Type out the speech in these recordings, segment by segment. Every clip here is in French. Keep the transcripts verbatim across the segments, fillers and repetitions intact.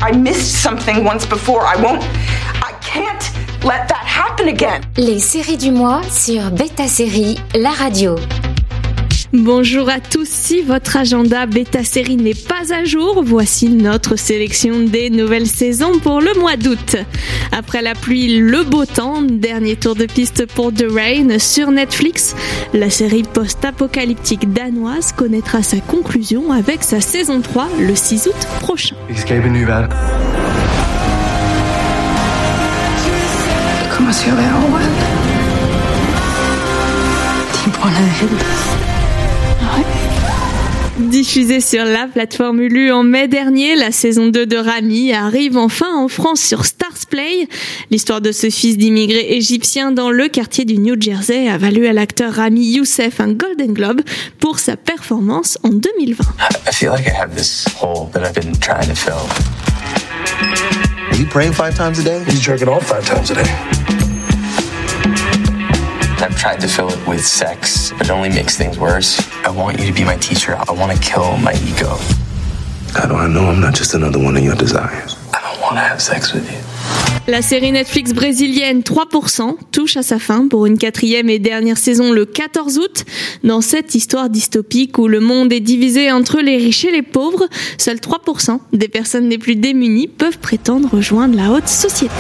I missed something once before. I won't, I can't let that happen again. Les séries du mois sur Beta Série, la radio. Bonjour à tous, si votre agenda Beta Série n'est pas à jour, voici notre sélection des nouvelles saisons pour le mois d'août. Après la pluie, le beau temps, dernier tour de piste pour The Rain sur Netflix. La série post-apocalyptique danoise connaîtra sa conclusion avec sa saison trois le six août prochain. Diffusée sur la plateforme Hulu en mai dernier, la saison deux de Ramy arrive enfin en France sur Starzplay. L'histoire de ce fils d'immigrés égyptiens dans le quartier du New Jersey a valu à l'acteur Ramy Youssef un Golden Globe pour sa performance en deux mille vingt. I feel like I have this hole that I've been trying to fill. Are you praying five times a day? He's jerking off five times a day. I've tried to fill it with sex, but it only makes things worse. I want you to be my teacher. I want to kill my ego. How do I know I'm not just another one of your desires? I don't want to have sex with you. La série Netflix brésilienne trois pour cent touche à sa fin pour une quatrième et dernière saison le quatorze août. Dans cette histoire dystopique où le monde est divisé entre les riches et les pauvres, seuls trois pour cent des personnes les plus démunies peuvent prétendre rejoindre la haute société.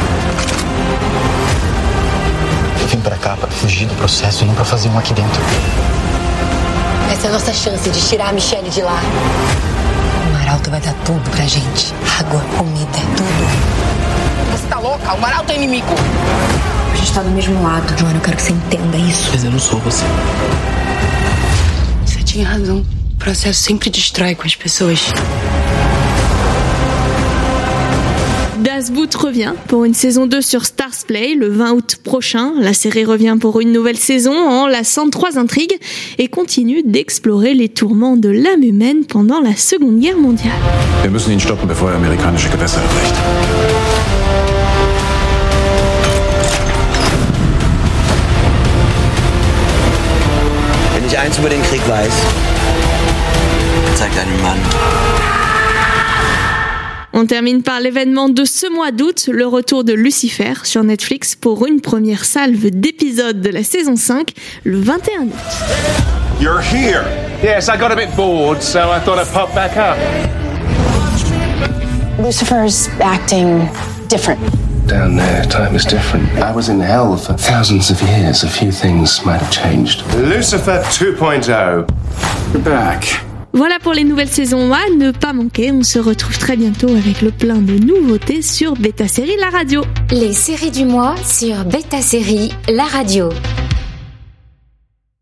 Eu vim pra cá pra fugir do processo e não pra fazer um aqui dentro. Essa é a nossa chance de tirar a Michelle de lá. O Maralto vai dar tudo pra gente. Água, comida, tudo. Você tá louca? O Maralto é inimigo. A gente tá do mesmo lado, Joana. Eu quero que você entenda isso. Mas eu não sou você. Você tinha razão. O processo sempre destrói com as pessoas. Das Boot revient pour une saison deux sur Starzplay le vingt août prochain. La série revient pour une nouvelle saison en enlaçant trois intrigues et continue d'explorer les tourments de l'âme humaine pendant la Seconde Guerre mondiale. Wir müssen ihn stoppen, bevor er amerikanische Gewässer erreicht. Wenn ich eins über den Krieg weiß, zeig deinem Mann. On termine par l'événement de ce mois d'août, le retour de Lucifer sur Netflix pour une première salve d'épisodes de la saison cinq le vingt et un août. You're here. Yes, I got a bit bored, so I thought I'd pop back up. Lucifer's acting different. Down there, time is different. I was in hell for thousands of years. A few things might have changed. Lucifer two point oh. We're back. Voilà pour les nouvelles saisons à ne pas manquer. On se retrouve très bientôt avec le plein de nouveautés sur Beta Série, la radio. Les séries du mois sur Beta Série, la radio.